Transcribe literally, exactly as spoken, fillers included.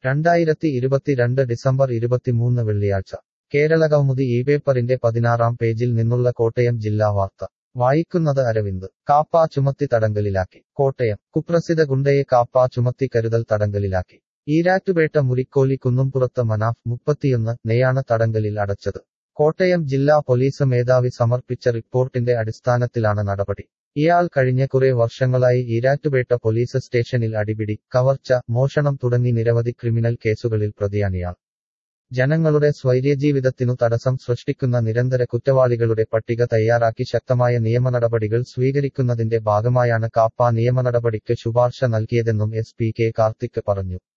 രണ്ടായിരത്തി ഇരുപത്തിരണ്ട് ഡിസംബർ ഇരുപത്തിമൂന്ന് വെള്ളിയാഴ്ച കേരളകൗമുദി ഈ പേപ്പറിന്റെ പതിനാറാം പേജിൽ നിന്നുള്ള കോട്ടയം ജില്ലാ വാർത്ത വായിക്കുന്നത് അരവിന്ദ് കാപ്പ ചുമത്തി തടങ്കലിലാക്കി കോട്ടയം കുപ്രസിദ്ധ ഗുണ്ടയെ കാപ്പ ചുമത്തി കരുതൽ തടങ്കലിലാക്കി ഈരാറ്റുപേട്ട മുരിക്കോലി കുന്നുംപുറത്ത് മനാഫ് മുപ്പത്തിയൊന്ന് നെയാണ് തടങ്കലിൽ അടച്ചത് കോട്ടയം ജില്ലാ പോലീസ് മേധാവി സമർപ്പിച്ച റിപ്പോർട്ടിന്റെ അടിസ്ഥാനത്തിലാണ് നടപടി ഇയാൾ കഴിഞ്ഞ കുറെ വർഷങ്ങളായി ഈരാറ്റുപേട്ട പോലീസ് സ്റ്റേഷനിൽ അടിപിടി കവർച്ച മോഷണം തുടങ്ങി നിരവധി ക്രിമിനൽ കേസുകളിൽ പ്രതിയാണിയാൾ ജനങ്ങളുടെ സ്വൈര്യജീവിതത്തിനു തടസ്സം സൃഷ്ടിക്കുന്ന നിരന്തര കുറ്റവാളികളുടെ പട്ടിക തയ്യാറാക്കി ശക്തമായ നിയമനടപടികൾ സ്വീകരിക്കുന്നതിന്റെ ഭാഗമായാണ് കാപ്പ നിയമനടപടിക്ക് ശുപാർശ നൽകിയതെന്നും എസ് പി കെ കാർത്തിക് പറഞ്ഞു.